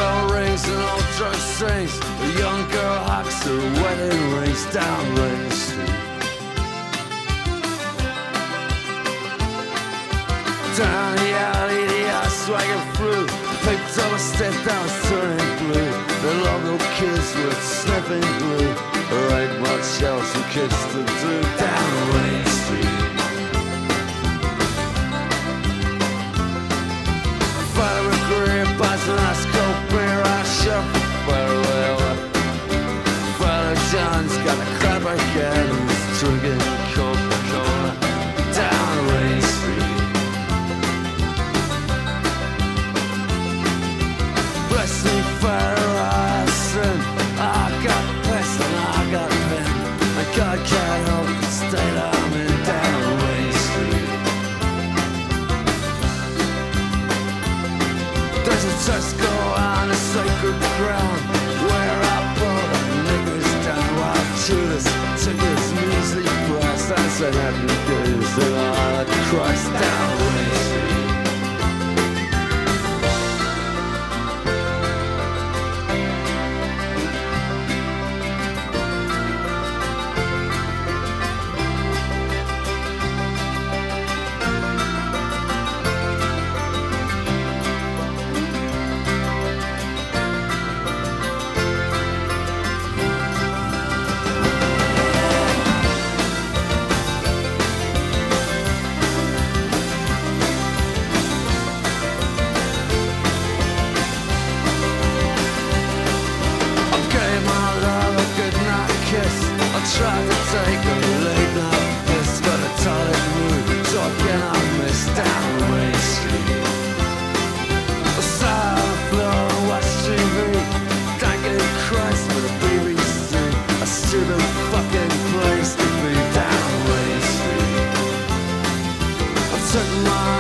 bell rings and old drum strings. A young girl hawks her wedding rings down Rain Street. Down the alley, the ice wagon flew. Papers on a step that was turning blue. The local kids were sniffing glue. There ain't much else for kids to do down Rain Street. Father agree, buys an ice cold beer. I shop farewell. Father John's got a crab again. He's drinking Coca-Cola down Rain Street. Bless me, Father, I sin. I got pest and I got men. And God can't help the state I'm in down Rain Street. There's a Tesco on a sacred ground where I brought the niggers down while Judas took his measly price. That's an happy days that I Christ down Rain Street. Tried to take a late night piss, got a tired mood, so again I miss down Rain Street. I sat on the floor and watched TV, thanking Christ for the BBC. A stupid fucking place to be down Rain Street. I took my